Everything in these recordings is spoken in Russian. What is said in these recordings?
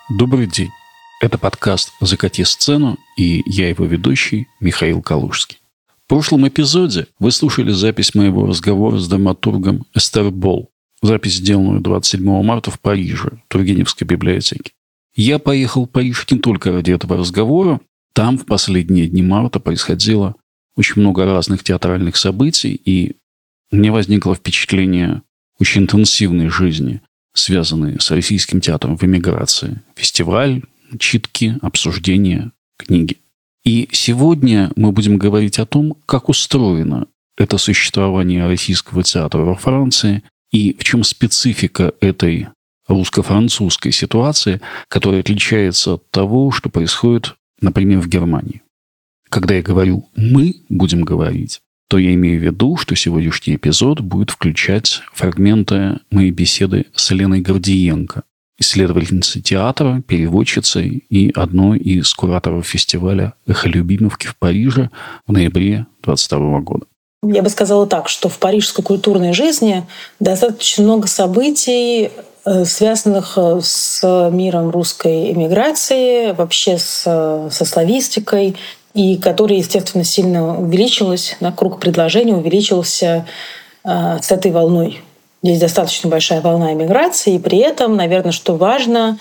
Добрый день. Это подкаст «Закати сцену» и я его ведущий Михаил Калужский. В прошлом эпизоде вы слушали запись моего разговора с драматургом Эстер Болл. Запись, сделанную 27 марта в Париже, в Тургеневской библиотеке. Я поехал в Париж не только ради этого разговора. Там в последние дни марта происходило очень много разных театральных событий, и у меня возникло впечатление очень интенсивной жизни, связанной с российским театром в эмиграции. Фестиваль, читки, обсуждения, книги. И сегодня мы будем говорить о том, как устроено это существование российского театра во Франции и в чем специфика этой русско-французской ситуации, которая отличается от того, что происходит, например, в Германии. Когда я говорю «мы будем говорить», то я имею в виду, что сегодняшний эпизод будет включать фрагменты моей беседы с Еленой Гордиенко, исследовательницей театра, переводчицей и одной из кураторов фестиваля «Эхолюбимовки» в Париже в ноябре 2022 года. Я бы сказала так, что в парижской культурной жизни достаточно много событий, связанных с миром русской эмиграции, вообще со славистикой, и которая, естественно, сильно увеличилась, круг предложений увеличился с этой волной. Здесь достаточно большая волна эмиграции, и при этом, наверное, что важно,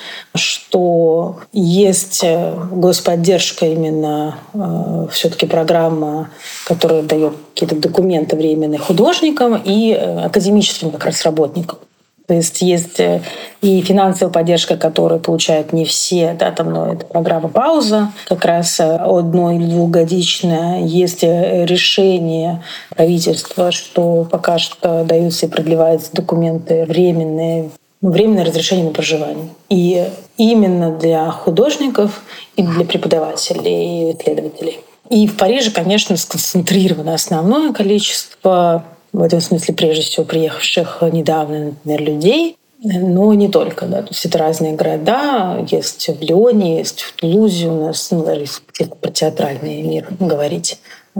что есть господдержка именно все-таки программа, которая дает какие-то документы временные художникам и академическим как раз работникам. То есть и финансовая поддержка, которую получают не все, но это программа «Пауза», как раз одно- или двухгодичная. Есть решение правительства, что пока что даются и продлеваются документы временное разрешение на проживание. И именно для художников и для преподавателей и исследователей. И в Париже, конечно, сконцентрировано основное количество, в этом смысле, прежде всего, приехавших недавно, например, людей, но не только. То есть это разные города. Есть в Лионе, есть в Тулузе у нас, даже если про театральный мир говорить.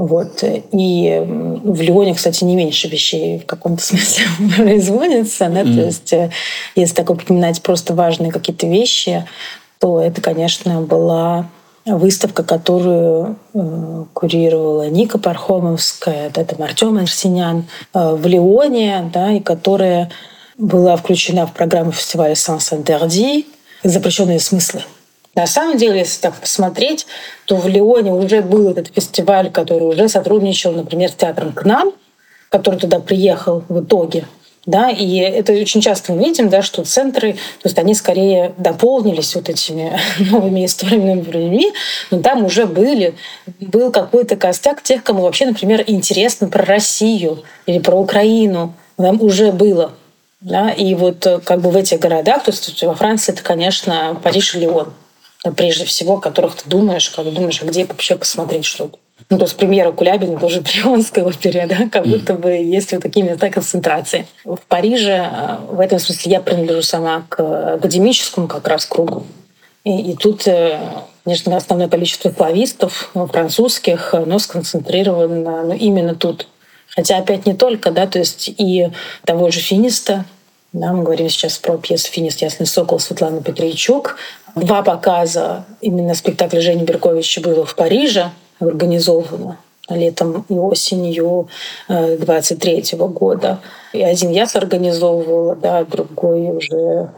И в Лионе, кстати, не меньше вещей в каком-то смысле производится. То есть если так упоминать просто важные какие-то вещи, то это, конечно, была выставка, которую курировала Ника Пархомовская, там Артём Арсенян в Лионе, и которая была включена в программу фестиваля «Sans Interdit» «Запрещенные смыслы». На самом деле, если так посмотреть, то в Лионе уже был этот фестиваль, который уже сотрудничал, например, с театром «К нам», который туда приехал в итоге. И это очень часто мы видим, что центры, то есть они скорее дополнились этими новыми историями людьми, но там уже был какой-то костяк тех, кому вообще, например, интересно про Россию или про Украину. Там уже было. И в этих городах, то есть во Франции это, конечно, Париж и Лион, прежде всего, о которых ты думаешь, а где вообще посмотреть что-то. То есть премьера Кулябина тоже при Лионской опере, как будто бы есть такие места концентрации. В Париже, в этом смысле, я принадлежу сама к академическому как раз кругу. И тут, конечно, основное количество славистов французских, но сконцентрировано именно тут. Хотя опять не только, то есть и того же Финиста. Мы говорим сейчас про пьесу «Финист. Ясный сокол» Светланы Петрийчук. 2 показа именно спектакля Жени Берковича было в Париже, организовано летом и осенью 23 года. И один я организовывала, другой уже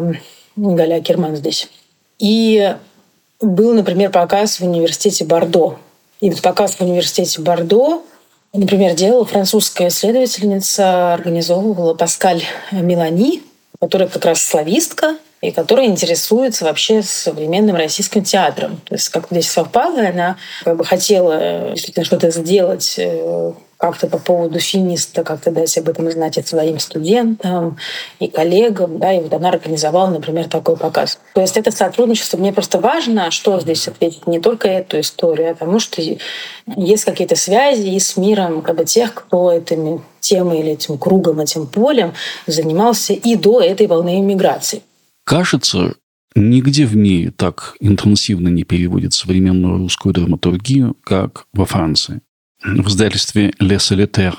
Галя Керман здесь. И был, например, показ в университете Бордо. И показ в университете Бордо, например, делала французская исследовательница, организовывала Паскаль Мелани, которая как раз славистка, и которая интересуется вообще современным российским театром. То есть как-то здесь совпало, она хотела действительно что-то сделать как-то по поводу Финиста, как-то дать об этом знать и своим студентам, и коллегам. И она организовала, например, такой показ. То есть это сотрудничество. Мне просто важно, что здесь ответить, не только эту историю, а потому что есть какие-то связи и с миром тех, кто этими темой или этим кругом, этим полем занимался и до этой волны иммиграции. Кажется, нигде в мире так интенсивно не переводят современную русскую драматургию, как во Франции. В издательстве «Le Solitaire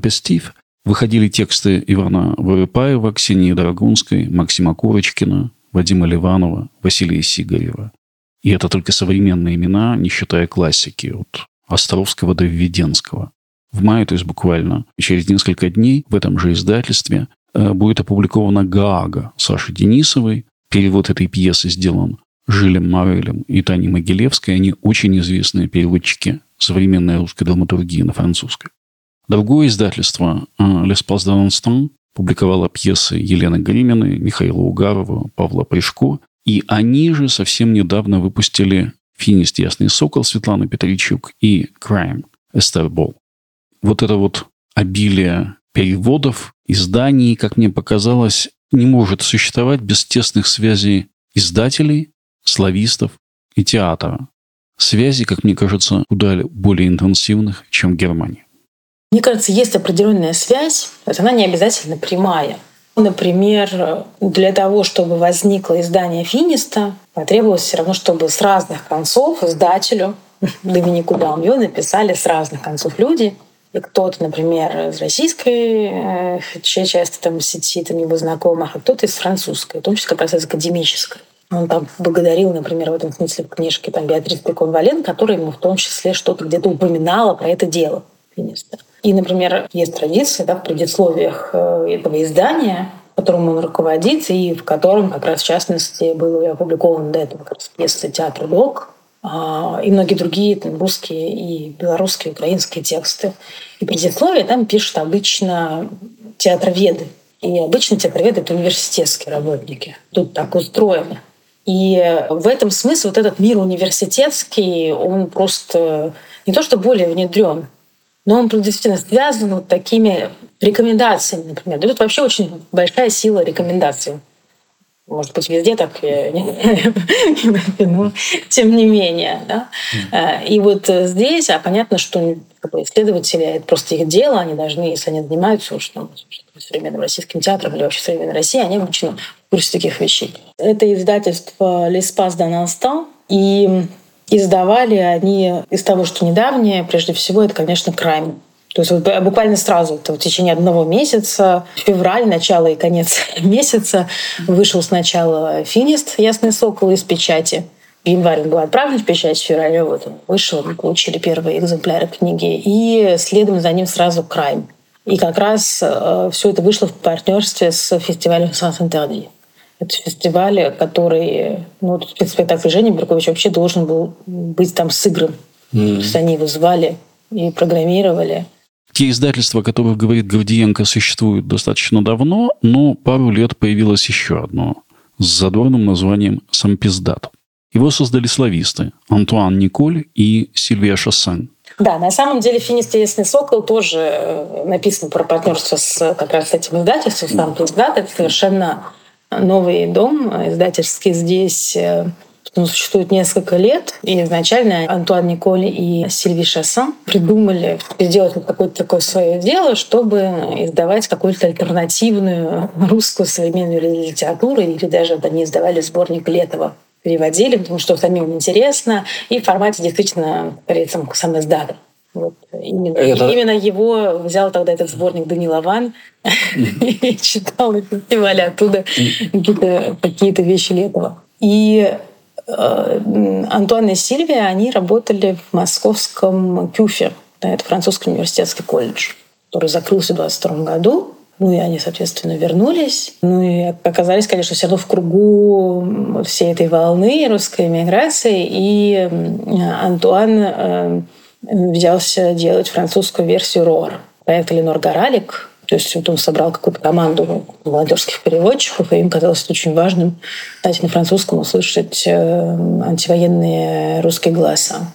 Intempestif» выходили тексты Ивана Воропаева, Ксении Драгунской, Максима Курочкина, Вадима Ливанова, Василия Сигарева. И это только современные имена, не считая классики, от Островского до Введенского. В мае, то есть буквально через несколько дней, в этом же издательстве будет опубликована «Гаага» Саши Денисовой. Перевод этой пьесы сделан Жилем Морелем и Таней Могилевской. Они очень известные переводчики современной русской драматургии на французской. Другое издательство «L'Espace d'un instant» публиковало пьесы Елены Гриминой, Михаила Угарова, Павла Пришко. И они же совсем недавно выпустили «Финист. Ясный сокол» Светланы Петричук и «Crime» Эстер Болл. Вот это вот обилие переводов, изданий, как мне показалось, не может существовать без тесных связей издателей, славистов и театра. Связи, как мне кажется, куда более интенсивных, чем в Германии. Мне кажется, есть определенная связь, но она не обязательно прямая. Например, для того, чтобы возникло издание «Финиста», потребовалось все равно, чтобы с разных концов издателю Доминику Далмьё написали с разных концов люди. И кто-то, например, из российской части там, сети там, его знакомых, а кто-то из французской, в том числе как раз из академической. Он там благодарил, например, в этом смысле в книжке там, Беатрис Пикон-Вален, которая ему в том числе что-то где-то упоминала про это дело «Финиста». И, например, есть традиция в предисловиях этого издания, которым он руководит, и в котором как раз в частности было опубликовано до этого как раз пьеса «Театр Док», и многие другие там, русские и белорусские, украинские тексты. И предисловие там пишут обычно театроведы. И обычно театроведы — это университетские работники. Тут так устроено. И в этом смысле вот этот мир университетский, он просто не то что более внедрен, но он действительно связан вот такими рекомендациями, например. Да тут вообще очень большая сила рекомендаций. Может быть, везде так, но тем не менее. Да? И вот здесь, понятно, что исследователи — это просто их дело, они должны, если они занимаются уж современным российским театром или вообще современной России, они обычно в курсе таких вещей. Это издательство «L'Espace d'un instant», и издавали они из того, что недавнее, прежде всего, это, конечно, «Crime». То есть вот буквально сразу, это в течение одного месяца, февраль, начало и конец месяца, вышел сначала «Финист. Ясный сокол» из печати. В январе он был отправлен в печать, в феврале вот он вышел, мы получили первые экземпляры книги. И следом за ним сразу «Crime». И как раз все это вышло в партнерстве с фестивалем «Сен-Интерди». Это фестиваль, который, спектакль Жени Берковича вообще должен был быть там сыгран. То есть они его звали и программировали. Те издательства, о которых говорит Гордиенко, существуют достаточно давно, но пару лет появилось еще одно с задорным названием «Сампиздат». Его создали слависты Антуан Николь и Сильвия Шассен. Да, на самом деле «Финист. Ясный сокол» тоже написан про партнерство как раз с этим издательством. «Сампиздат» — это совершенно новый дом издательский здесь. Он существует несколько лет, и изначально Антуан Николь и Сильви Шассен придумали сделать какое-то такое свое дело, чтобы издавать какую-то альтернативную русскую современную литературу, или даже они издавали сборник Летова, переводили, потому что самим интересно, и в формате действительно, сам издат. Вот. Именно его взял тогда этот сборник Данил Аван и читал на фестивале оттуда какие-то вещи Летова. И Антуан и Сильвия, они работали в московском КЮФе, это французский университетский колледж, который закрылся в 1922 году. И они, соответственно, вернулись. И оказались, конечно, все равно в кругу всей этой волны русской эмиграции. И Антуан взялся делать французскую версию «Рор». Проект Ленор Горалик. То есть вот он собрал какую-то команду молодежских переводчиков, и им казалось это очень важным, кстати, на французском услышать антивоенные русские голоса.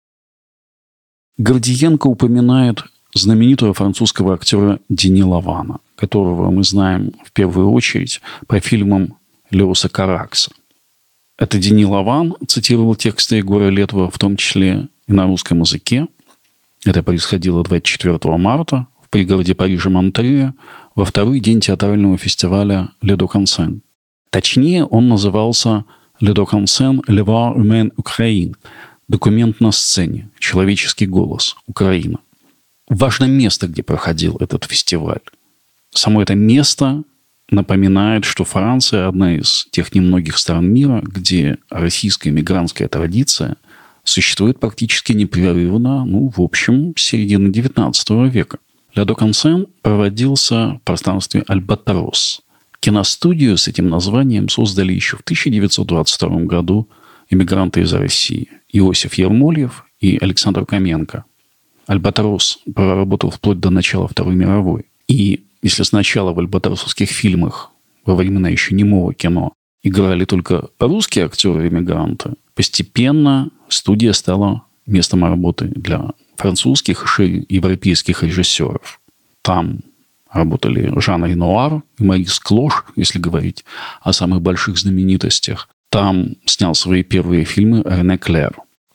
Гордиенко упоминает знаменитого французского актера Дени Лавана, которого мы знаем в первую очередь по фильмам Леоса Каракса. Это Дени Лаван цитировал тексты Егора Летова, в том числе и на русском языке. Это происходило 24 марта в пригороде Парижа Монтрeux во второй день театрального фестиваля «Le Doc en scène». Точнее, он назывался «Le Doc en scène, le voix humaine Ukraine» – «Документ на сцене. Человеческий голос. Украина». Важное место, где проходил этот фестиваль. Само это место напоминает, что Франция – одна из тех немногих стран мира, где российская мигрантская традиция существует практически непрерывно, в общем, с середины XIX века. «Ля до Консен» проводился в пространстве «Альбатрос». Киностудию с этим названием создали еще в 1922 году эмигранты из России Иосиф Ермольев и Александр Каменко. «Альбатрос» проработал вплоть до начала Второй мировой. И если сначала в альбатросовских фильмах во времена еще немого кино играли только русские актеры-эмигранты, постепенно студия стала местом работы для французских и европейских режиссеров. Там работали Жан Ренуар и Морис Клош, если говорить о самых больших знаменитостях. Там снял свои первые фильмы Рене Клер.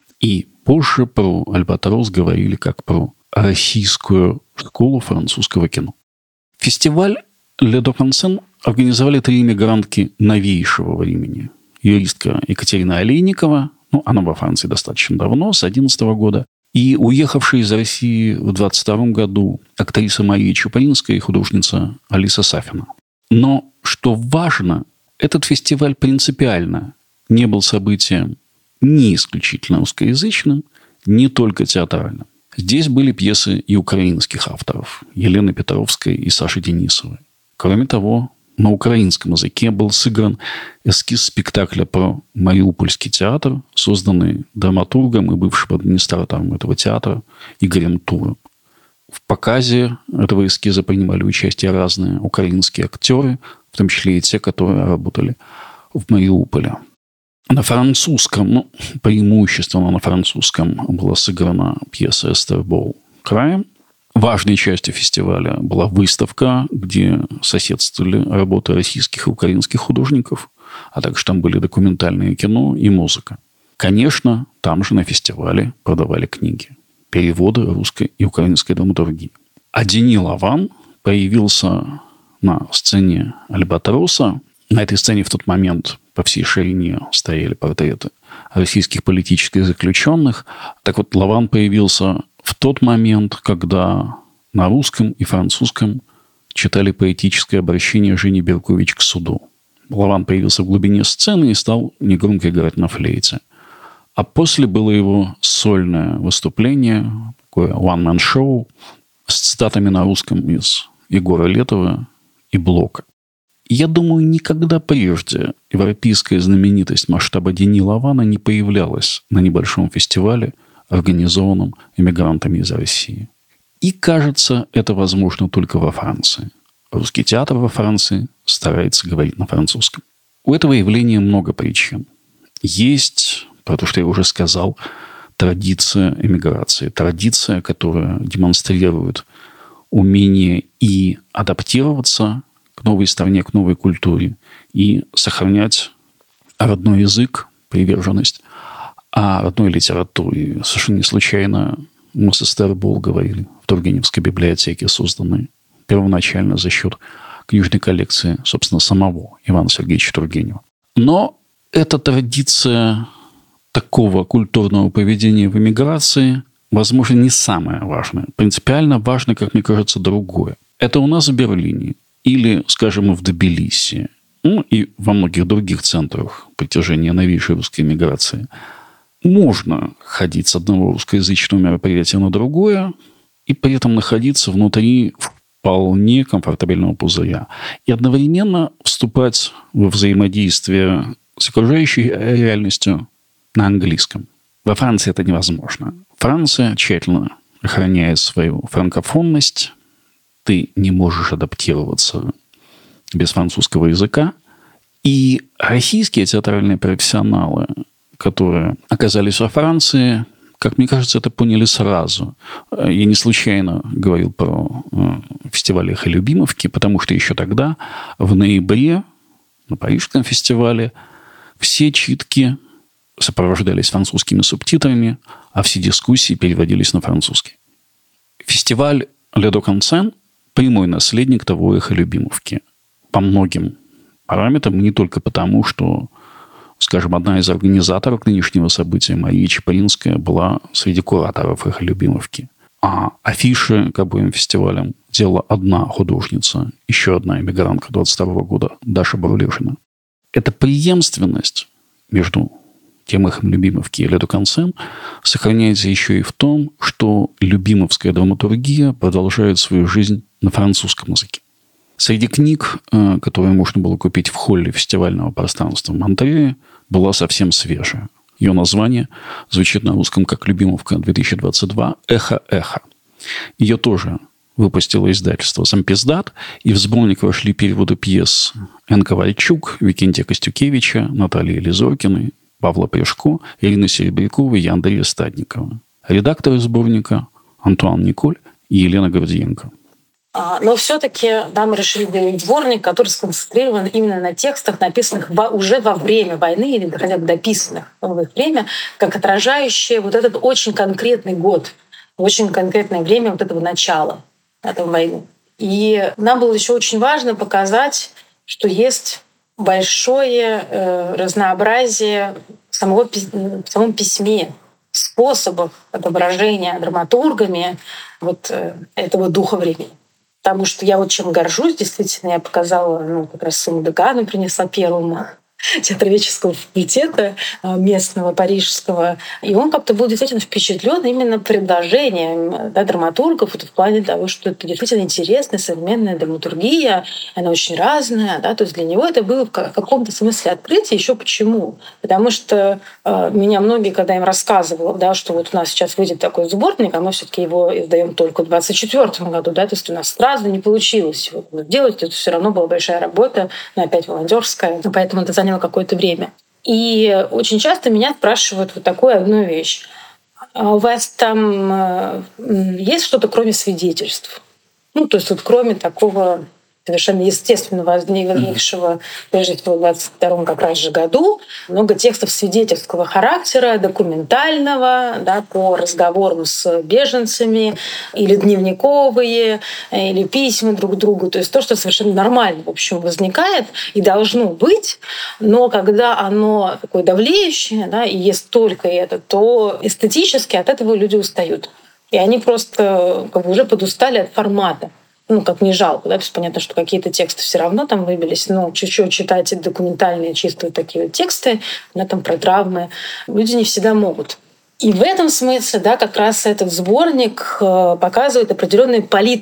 И позже про «Альбатрос» говорили как про российскую школу французского кино. Фестиваль «Ля до Консен» организовали 3 иммигрантки новейшего времени. Юристка Екатерина Олейникова, она во Франции достаточно давно, с 2011 года, и уехавшая из России в 2022 году актриса Мария Чупринская и художница Алиса Сафина. Но, что важно, этот фестиваль принципиально не был событием ни исключительно русскоязычным, не только театральным. Здесь были пьесы и украинских авторов – Елены Петровской и Саши Денисовой. Кроме того, на украинском языке был сыгран эскиз спектакля про Мариупольский театр, созданный драматургом и бывшим администратором этого театра Игорем Туром. В показе этого эскиза принимали участие разные украинские актеры, в том числе и те, которые работали в Мариуполе. На французском, преимущественно на французском, была сыграна пьеса «Эстер Бол Краем». Важной частью фестиваля была выставка, где соседствовали работы российских и украинских художников, а также там были документальное кино и музыка. Конечно, там же на фестивале продавали книги, переводы русской и украинской драматургии. А Дени Лаван появился на сцене «Альбатроса». На этой сцене в тот момент по всей ширине стояли портреты российских политических заключенных. Так вот, Лаван появился в тот момент, когда на русском и французском читали поэтическое обращение Жени Беркович к суду. Лаван появился в глубине сцены и стал негромко играть на флейте. А после было его сольное выступление, такое one-man-шоу с цитатами на русском из Егора Летова и Блока. Я думаю, никогда прежде европейская знаменитость масштаба Дени Лавана не появлялась на небольшом фестивале, организованном эмигрантами из России. И, кажется, это возможно только во Франции. Русский театр во Франции старается говорить на французском. У этого явления много причин. Есть, про то, что я уже сказал, традиция эмиграции. Традиция, которая демонстрирует умение и адаптироваться к новой стране, к новой культуре, и сохранять родной язык, приверженность, а родной литературе. Совершенно не случайно мы с Эстер Бол говорили в Тургеневской библиотеке, созданной первоначально за счет книжной коллекции, собственно, самого Ивана Сергеевича Тургенева. Но эта традиция такого культурного поведения в эмиграции, возможно, не самое важное. Принципиально важно, как мне кажется, другое. Это у нас в Берлине или, скажем, в Тбилиси, и во многих других центрах притяжения новейшей русской эмиграции. Можно ходить с одного русскоязычного мероприятия на другое и при этом находиться внутри вполне комфортабельного пузыря. И одновременно вступать во взаимодействие с окружающей реальностью на английском. Во Франции это невозможно. Франция тщательно охраняет свою франкофонность. Ты не можешь адаптироваться без французского языка. И российские театральные профессионалы, которые оказались во Франции, как мне кажется, это поняли сразу. Я не случайно говорил про фестиваль «Эхо Любимовки», потому что еще тогда, в ноябре, на Парижском фестивале, все читки сопровождались французскими субтитрами, а все дискуссии переводились на французский. Фестиваль «Ля до Консен» – прямой наследник того «Эхо Любимовки». По многим параметрам, не только потому, что, скажем, одна из организаторов нынешнего события, Мария Чупринская, была среди кураторов «Эхо Любимовки». А афиши к обоим фестивалям делала одна художница, еще одна эмигрантка 22 года, Даша Бурлишина. Эта преемственность между тем их Любимовки и Леду Концен сохраняется еще и в том, что любимовская драматургия продолжает свою жизнь на французском языке. Среди книг, которые можно было купить в холле фестивального пространства в Монтрее, была совсем свежая. Ее название звучит на русском как «Любимовка-2022. Эхо-эхо». Ее тоже выпустило издательство «Сампиздат», и в сборник вошли переводы пьес Н. Ковальчук, Викентия Костюкевича, Натальи Лизоркиной, Павла Пришко, Ирины Серебряковой и Андрея Стадникова. Редакторы сборника Антуан Николь и Елена Гордиенко. Но все-таки мы решили делать сборник, который сконцентрирован именно на текстах, написанных уже во время войны или хотя бы дописанных в их время, как отражающие вот этот очень конкретный год, очень конкретное время вот этого начала этой войны. И нам было еще очень важно показать, что есть большое разнообразие в самом письме, способов отображения драматургами вот этого духа времени. Потому что я вот чем горжусь, действительно, я показала, как раз своему дегану принесла первому театроведческого факультета местного, парижского. И он как-то был действительно впечатлен именно предложением драматургов в плане того, что это действительно интересная современная драматургия, она очень разная. То есть для него это было в каком-то смысле открытие. Еще почему? Потому что меня многие, когда им рассказывала, что вот у нас сейчас выйдет такой сборник, а мы все-таки его издаем только в 2024 году, то есть у нас сразу не получилось его сделать, это все равно была большая работа, но опять волонтерская, поэтому это заняло какое-то время. И очень часто меня спрашивают вот такую одну вещь. А у вас там есть что-то кроме свидетельств? То есть вот кроме такого совершенно естественно возникшего, прежде всего, в 22 как раз же году, много текстов свидетельского характера, документального, по разговорам с беженцами, или дневниковые, или письма друг другу. То есть то, что совершенно нормально, в общем, возникает и должно быть, но когда оно такое давлеющее, и есть только это, то эстетически от этого люди устают. И они просто уже подустали от формата. Как не жалко, потому что понятно, что какие-то тексты все равно там выбились, но чуть-чуть читать эти документальные чисто такие вот тексты, там про травмы, люди не всегда могут. И в этом смысле, как раз этот сборник показывает определенную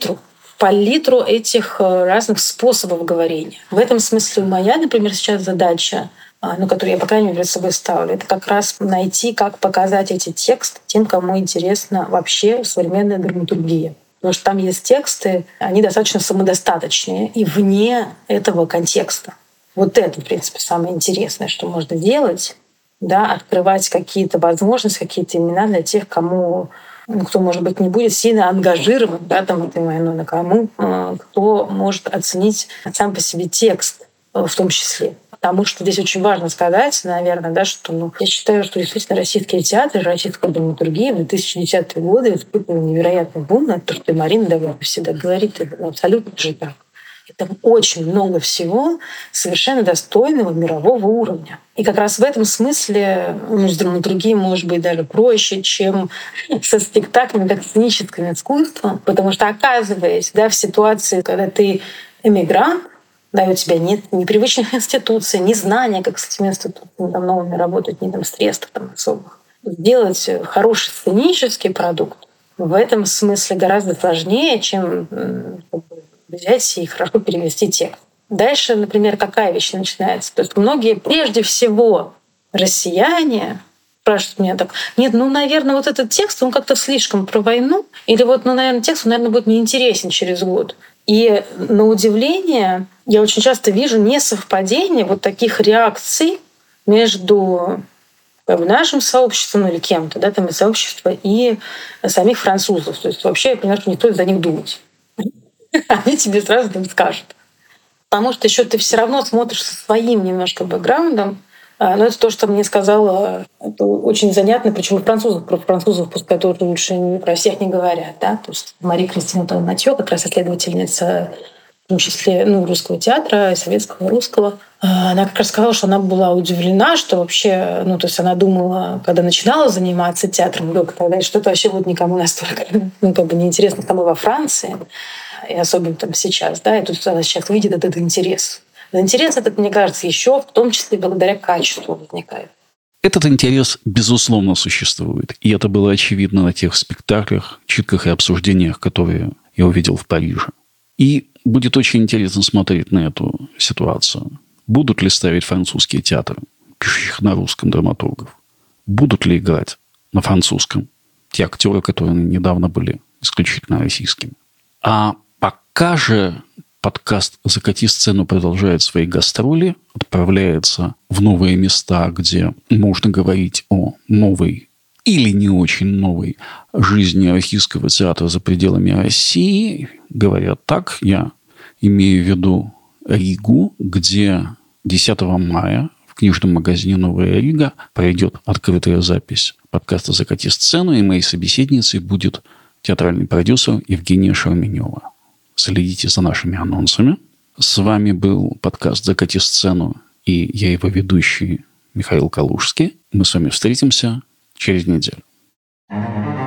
палитру этих разных способов говорения. В этом смысле моя, например, сейчас задача, которую я, по крайней мере, перед собой ставлю, это как раз найти, как показать эти тексты тем, кому интересна вообще современная драматургия. Потому что там есть тексты, они достаточно самодостаточные и вне этого контекста. Вот это, в принципе, самое интересное, что можно делать, открывать какие-то возможности, какие-то имена для тех, кому, кто, может быть, не будет сильно ангажирован там этой войной, на кому, кто может оценить сам по себе текст в том числе. Потому что здесь очень важно сказать, наверное, что я считаю, что действительно российские театры, российская драматургия в 2010-е годы испытывали невероятный бум. Это то, что и Марина Давыдова всегда говорит, это абсолютно же так. И там очень много всего совершенно достойного мирового уровня. И как раз в этом смысле с драматургией может быть даже проще, чем со спектаклями как сценическим искусством. Потому что, оказываясь в ситуации, когда ты эмигрант, у тебя нет ни привычных институций, ни знания, как с этими институтами новыми работать, ни средств особых. Сделать хороший сценический продукт в этом смысле гораздо сложнее, чем взять и хорошо перевести текст. Дальше, например, какая вещь начинается? То есть многие, прежде всего, россияне спрашивают меня так: нет, наверное, вот этот текст, он как-то слишком про войну, или наверное, текст, наверное, будет неинтересен через год. И на удивление я очень часто вижу несовпадение таких реакций между нашим сообществом или кем-то, там и сообщество, и самих французов. То есть вообще я понимаю, что не стоит за них думать. Они тебе сразу скажут. Потому что еще ты все равно смотришь со своим немножко бэкграундом. Но это то, что мне сказала, это очень занятно, причем про французов, пускай тоже лучше про всех не говорят. То есть Мария Кристина Толматьё, как раз исследовательница в том числе русского театра, советского, русского. Она как раз сказала, что она была удивлена, что вообще, то есть она думала, когда начинала заниматься театром, тогда что это вообще будет никому настолько, неинтересно, там и во Франции, и особенно там сейчас, да, и тут она сейчас видит этот интерес. Но интерес этот, мне кажется, еще в том числе благодаря качеству возникает. Этот интерес, безусловно, существует. И это было очевидно на тех спектаклях, читках и обсуждениях, которые я увидел в Париже. И будет очень интересно смотреть на эту ситуацию. Будут ли ставить французские театры, пишущих на русском драматургов? Будут ли играть на французском те актеры, которые недавно были исключительно российскими? А пока же подкаст «Закати сцену» продолжает свои гастроли, отправляется в новые места, где можно говорить о новой или не очень новой жизни российского театра за пределами России. Говоря так, я имею в виду Ригу, где 10 мая в книжном магазине «Новая Рига» пройдет открытая запись подкаста «Закати сцену», и моей собеседницей будет театральный продюсер Евгения Шерменева. Следите за нашими анонсами. С вами был подкаст «Закати сцену» и я его ведущий Михаил Калужский. Мы с вами встретимся через неделю.